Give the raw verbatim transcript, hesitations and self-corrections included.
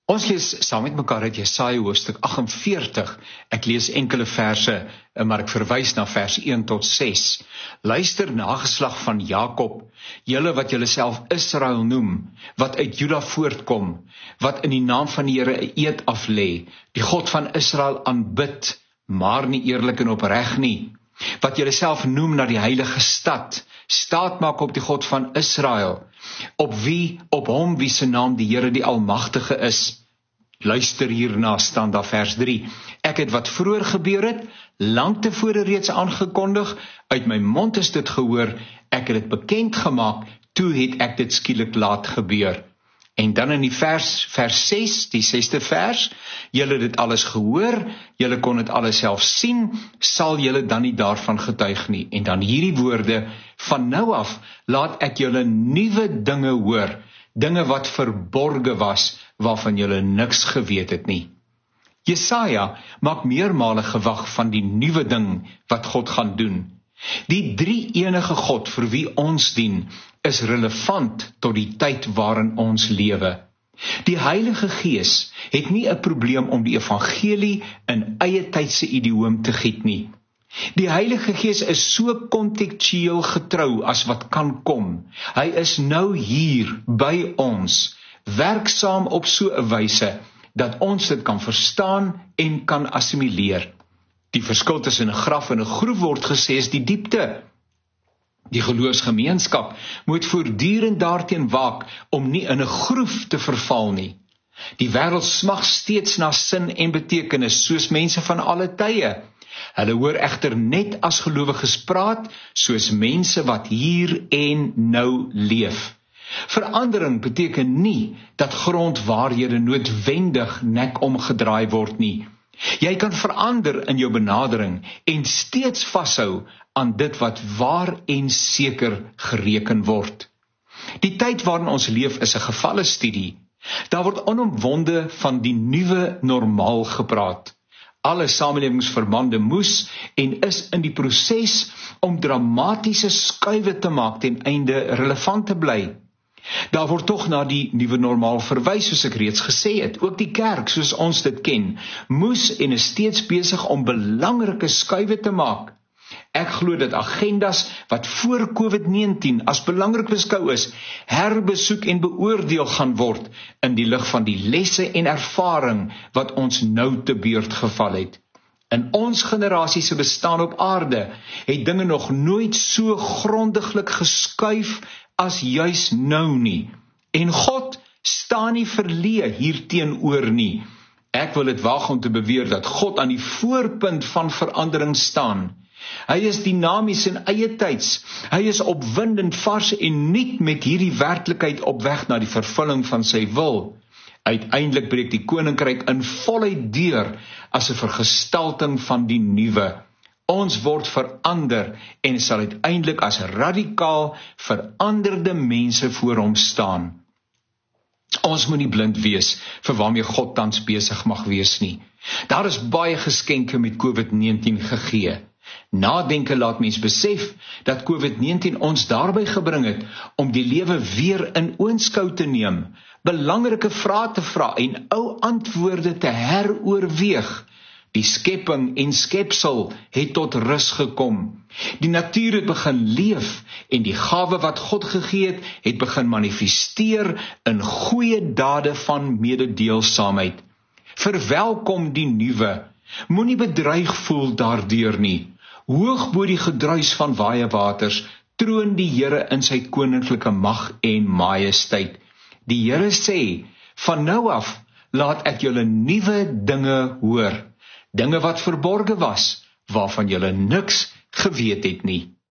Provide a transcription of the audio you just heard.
Ons lees saam met mekaar uit Jesaja hoofstuk agt en veertig. Ek lees enkele verse, maar ek verwys na vers een tot ses. Luister, nageslag van Jakob, julle wat julle self Israel noem, wat uit Juda voortkom, wat in die naam van die Here 'n eed aflê, die God van Israel aanbid, maar nie eerlik en opreg nie, wat julle self noem na die heilige stad, staat maak op die God van Israel, op wie, op hom wie se naam die Here die Almagtige is. Luister hierna, staan daar vers drie. Ek het wat vroeër gebeur het, lang tevore reeds aangekondig, uit my mond is dit gehoor, ek het dit bekend gemaak, toe het ek dit skielik laat gebeur. En dan in die vers, vers ses, die sesde vers, julle het dit alles gehoor, julle kon dit alles self sien, sal julle dan nie daarvan getuig nie. En dan hierdie woorde, van nou af, laat ek julle nuwe dinge hoor, dinge wat verborge was, waarvan julle niks geweet het nie. Jesaja maak meermale gewag van die nuwe ding wat God gaan doen. Die drie enige God vir wie ons dien, is relevant tot die tyd waarin ons lewe. Die Heilige Gees het nie 'n probleem om die evangelie in eie tydse idioom te giet nie. Die Heilige Gees is so kontekstueel getrou as wat kan kom. Hy is nou hier by ons, werksaam op so 'n wyse dat ons dit kan verstaan en kan assimileer. Die verskil tussen 'n graf en 'n groef word gesê is die diepte. Die geloofsgemeenskap moet voortdurend daarteen waak om nie in 'n groef te verval nie. Die wêreld smag steeds na sin en betekenis, soos mense van alle tye. Hulle hoor egter net as gelowiges praat, soos mense wat hier en nou leef. Verandering beteken nie dat grondwaarhede noodwendig nek omgedraai word nie. Jy kan verander in jou benadering en steeds vashou aan dit wat waar en seker gereken word. Die tyd waarin ons leef is 'n gevalle studie. Daar word onomwonde van die nuwe normaal gepraat. Alle samelewingsverbande moes en is in die proses om dramatiese skuiwe te maak ten einde relevant te bly. Daar word tog na die nuwe normaal verwys, soos ek reeds gesê het. Ook die kerk, soos ons dit ken, moes en is steeds besig om belangrike skuiwe te maak. Ek glo dat agendas wat voor COVID negentien as belangrik beskou is, herbesoek en beoordeel gaan word in die lig van die lesse en ervaring wat ons nou te beurt geval het. In ons generasie se bestaan op aarde het dinge nog nooit so grondiglik geskuif as juis nou nie. En God staan nie verleë hierteenoor nie. Ek wil dit waag om te beweer dat God aan die voorpunt van verandering staan. Hy is dinamies en eie tyds. Hy is opwindend, vars en nuut met hierdie werklikheid op weg na die vervulling van sy wil. Uiteindelik breek die koninkryk in voluit deur as 'n vergestalting van die nuwe. Ons word verander en sal uiteindelik as radikaal veranderde mense voor hom staan. Ons moet nie blind wees vir waarmee God tans besig mag wees nie. Daar is baie geskenke met COVID negentien gegee. Nadenke laat mens besef dat COVID negentien ons daarby gebring het om die lewe weer in oënskou te neem, belangrike vrae te vra en ou antwoorde te heroorweeg. Die skepping en skepsel het tot rus gekom. Die natuur het begin leef en die gawe wat God gegee het, het begin manifesteer in goeie dade van mededeelsaamheid. Verwelkom die nuwe. Moenie bedreig voel daardeur nie. Hoog bo die gedruis van baie waters troon die Here in sy koninklike mag en majesteit. Die Here sê, van nou af laat ek julle nuwe dinge hoor. Dinge wat verborge was, waarvan julle niks geweet het nie.